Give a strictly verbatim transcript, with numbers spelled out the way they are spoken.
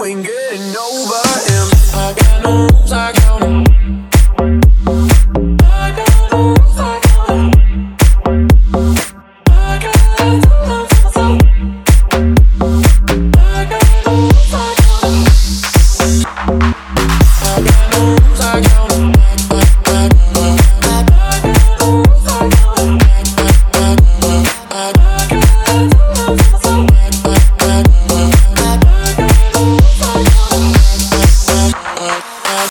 ain't getting over him. I got no rules, I count 'em. I got no rules, I count 'em. I gotta tell myself. I got no rules, I count 'em.